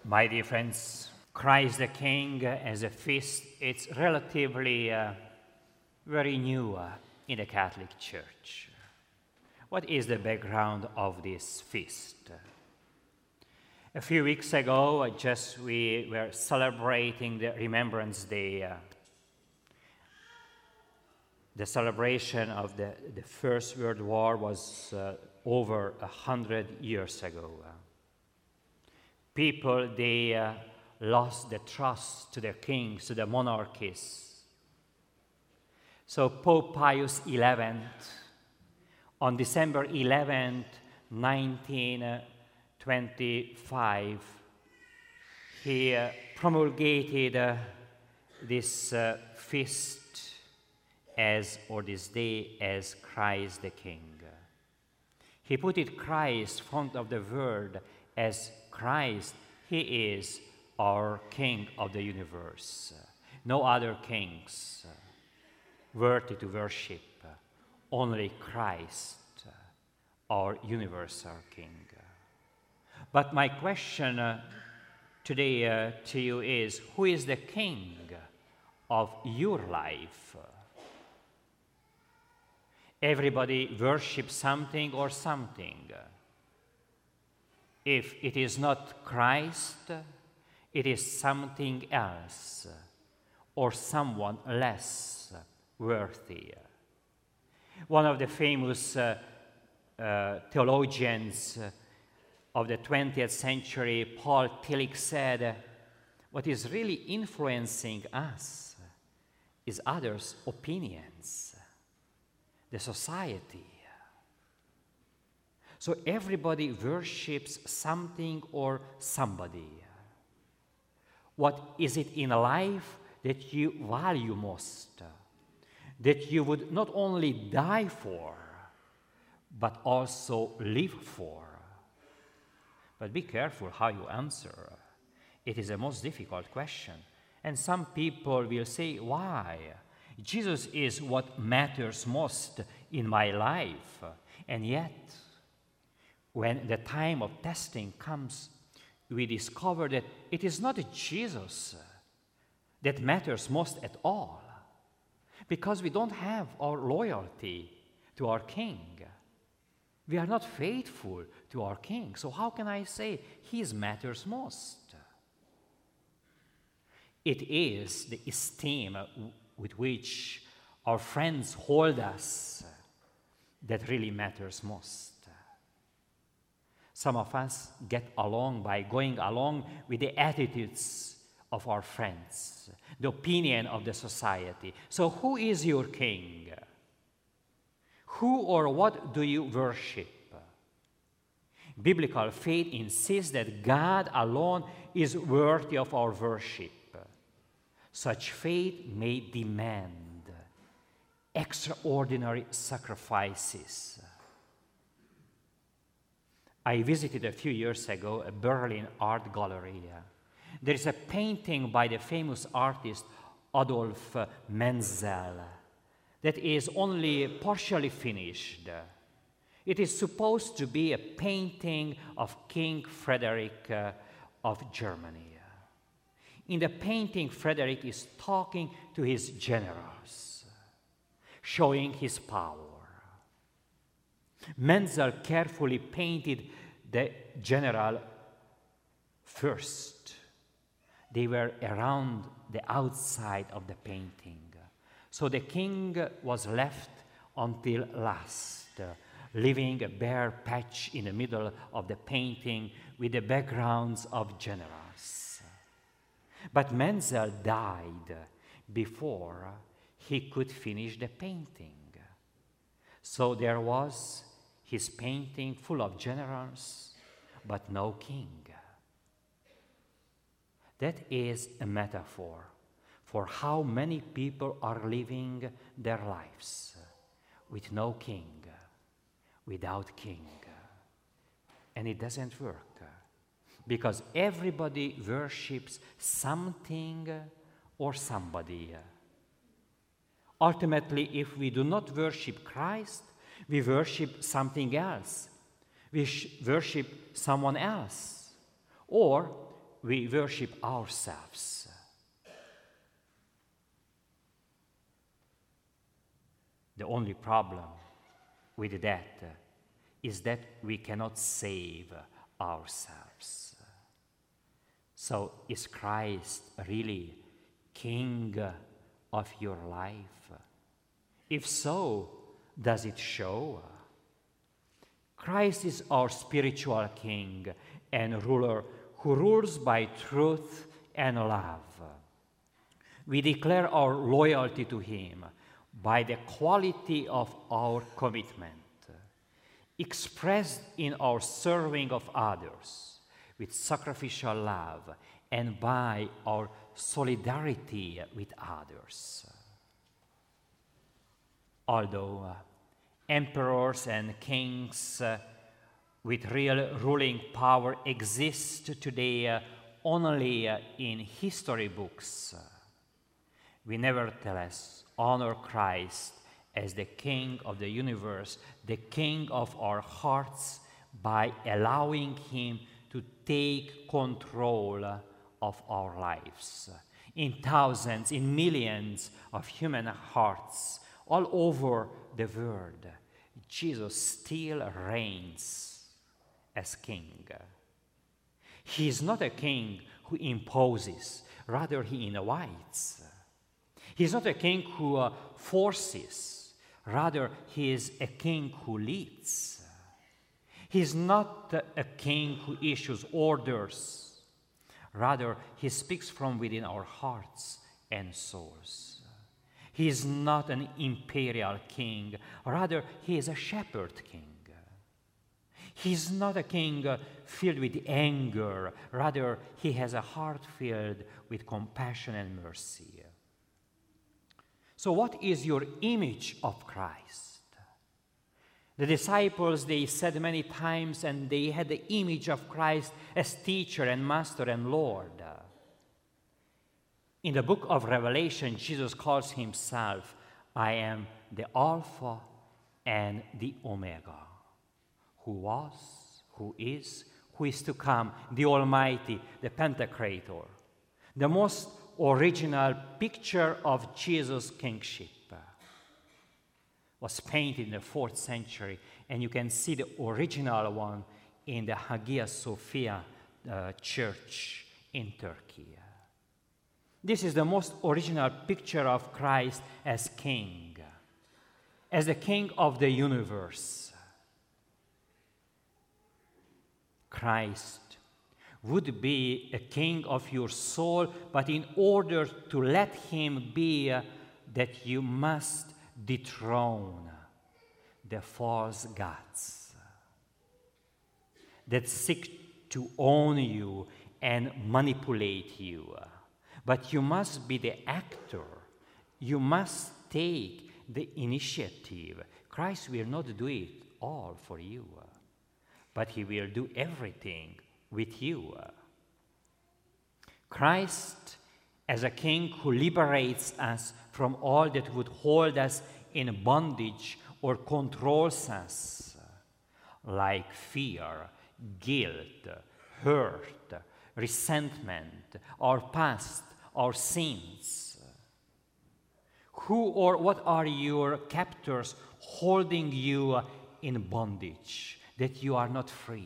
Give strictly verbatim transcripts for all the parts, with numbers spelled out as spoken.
My dear friends, Christ the King as a feast, it's relatively uh, very new uh, in the Catholic Church. What is the background of this feast? A few weeks ago, uh, just we were celebrating the Remembrance Day, uh, the celebration of the, the First World War was uh, over a hundred years ago. Uh, people, they uh, lost the trust to their kings, to the monarchies. So Pope Pius the eleventh, on December eleventh, nineteen twenty-five, he uh, promulgated uh, this uh, feast as, or this day, as Christ the King. He put it Christ front of the word as Christ. He is our King of the universe. No other kings worthy to worship, only Christ, our universal King. But my question uh, today uh, to you is, who is the King of your life? Everybody worships something or something. If it is not Christ, it is something else or someone less worthy. One of the famous uh, uh, theologians of the twentieth century, Paul Tillich, said, what is really influencing us is others' opinions, the society. So everybody worships something or somebody. What is it in life that you value most, that you would not only die for, but also live for? But be careful how you answer. It is a most difficult question. And some people will say, why? Jesus is what matters most in my life. And yet, when the time of testing comes, we discover that it is not Jesus that matters most at all, because we don't have our loyalty to our King. We are not faithful to our King. So how can I say His matters most? It is the esteem with which our friends hold us that really matters most. Some of us get along by going along with the attitudes of our friends, the opinion of the society. So who is your King? Who or what do you worship? Biblical faith insists that God alone is worthy of our worship. Such faith may demand extraordinary sacrifices. I visited a few years ago a Berlin art gallery. There is a painting by the famous artist Adolf Menzel that is only partially finished. It is supposed to be a painting of King Frederick uh, of Germany. In the painting, Frederick is talking to his generals, showing his power. Menzel carefully painted the general first. They were around the outside of the painting. So the king was left until last, uh, leaving a bare patch in the middle of the painting with the backgrounds of generals. But Menzel died before he could finish the painting. So there was his painting full of generals, but no king. That is a metaphor for how many people are living their lives with no king, without king. And it doesn't work, because everybody worships something or somebody. Ultimately, if we do not worship Christ, we worship something else. We worship someone else. Or we worship ourselves. The only problem with that is that we cannot save ourselves. So is Christ really King of your life? If so, does it show? Christ is our spiritual King and ruler who rules by truth and love. We declare our loyalty to him by the quality of our commitment, expressed in our serving of others with sacrificial love and by our solidarity with others. Although uh, emperors and kings uh, with real ruling power exist today uh, only uh, in history books, uh, we nevertheless honor Christ as the King of the universe, the King of our hearts, by allowing him to take control of our lives. In thousands, in millions of human hearts all over the world, Jesus still reigns as King. He is not a king who imposes, rather he invites. He is not a king who uh, forces, rather he is a king who leads. He is not a king who issues orders, rather he speaks from within our hearts and souls. He is not an imperial king, rather he is a shepherd king. He is not a king uh, filled with anger, rather he has a heart filled with compassion and mercy. So what is your image of Christ? The disciples, they said many times, and they had the image of Christ as teacher and master and Lord. In the book of Revelation, Jesus calls himself, I am the Alpha and the Omega, who was, who is, who is to come, the Almighty, the Pantocrator, the most original picture of Jesus' kingship was painted in the fourth century, and you can see the original one in the Hagia Sophia uh, church in Turkey. This is the most original picture of Christ as king, as the king of the universe. Christ would be a king of your soul, but in order to let him be, uh, that you must dethrone the false gods that seek to own you and manipulate you. But you must be the actor. You must take the initiative. Christ will not do it all for you, but he will do everything with you. Christ, as a king who liberates us from all that would hold us in bondage or controls us, like fear, guilt, hurt, resentment, our past, our sins. Who or what are your captors holding you in bondage, that you are not free?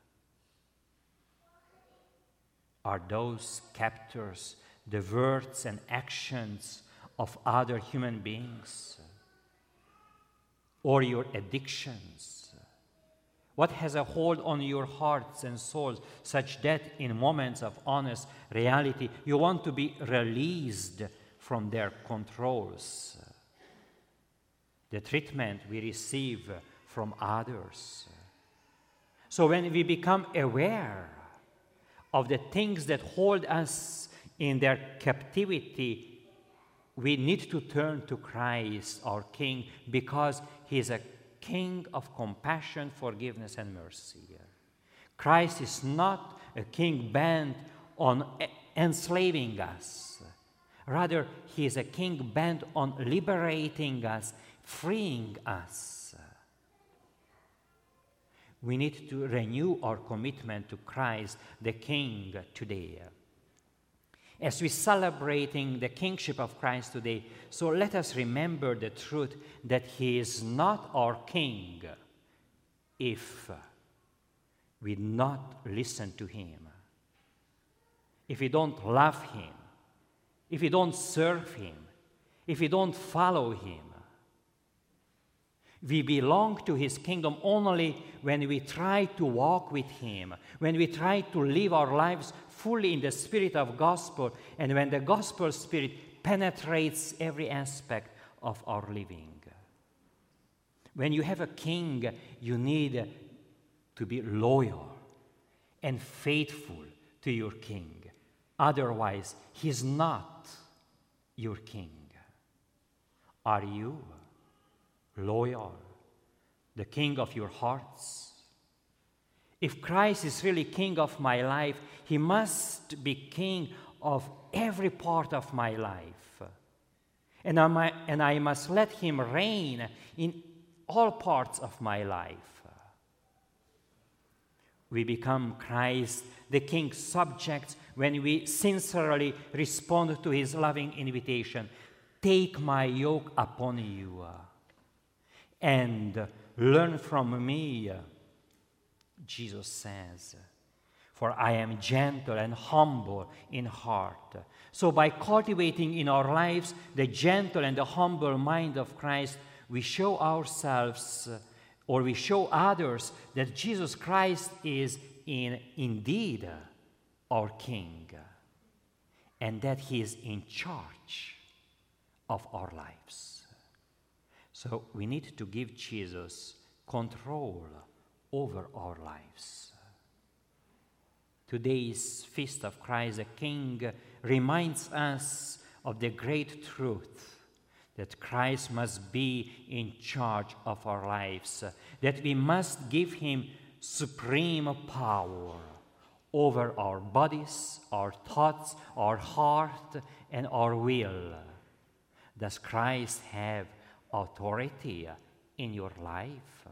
Are those captors the words and actions of other human beings? Or your addictions? What has a hold on your hearts and souls such that in moments of honest reality you want to be released from their controls? The treatment we receive from others. So when we become aware of the things that hold us in their captivity, we need to turn to Christ, our King, because he is a King of compassion, forgiveness, and mercy. Christ is not a king bent on enslaving us. Rather, he is a king bent on liberating us, freeing us. we need to renew our commitment to Christ, the King, today. As we're celebrating the kingship of Christ today, so let us remember the truth that he is not our king if we not listen to him, if we don't love him, if we don't serve him, if we don't follow him. We belong to his kingdom only when we try to walk with him, when we try to live our lives fully in the spirit of gospel, and when the gospel spirit penetrates every aspect of our living. When you have a king, you need to be loyal and faithful to your king. Otherwise, he's not your king. Are you loyal, the king of your hearts? If Christ is really king of my life, he must be king of every part of my life. And I, might, and I must let him reign in all parts of my life. We become Christ, the king's subjects, when we sincerely respond to his loving invitation. Take my yoke upon you and learn from me, Jesus says, for I am gentle and humble in heart. So by cultivating in our lives the gentle and the humble mind of Christ, we show ourselves, or we show others, that Jesus Christ is in, indeed our King, and that he is in charge of our lives. So we need to give Jesus control over our lives. Today's Feast of Christ the King reminds us of the great truth that Christ must be in charge of our lives, that we must give him supreme power over our bodies, our thoughts, our heart, and our will. Does Christ have authority in your life?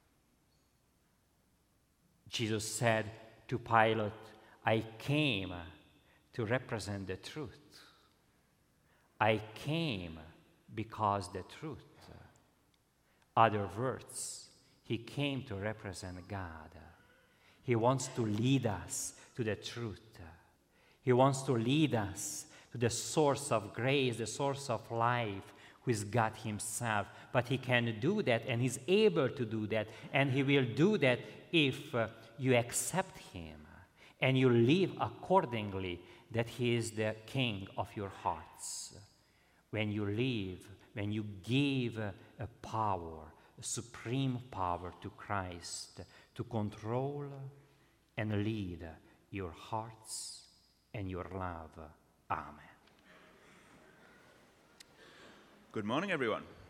Jesus said to Pilate, I came to represent the truth. I came because the truth. Other words, he came to represent God. He wants to lead us to the truth. He wants to lead us to the source of grace, the source of life, who is God himself. But he can do that, and he's able to do that, and he will do that if uh, you accept him and you live accordingly, that he is the king of your hearts. When you live, when you give uh, a power, a supreme power to Christ to control and lead your hearts and your love. Amen. Good morning, everyone.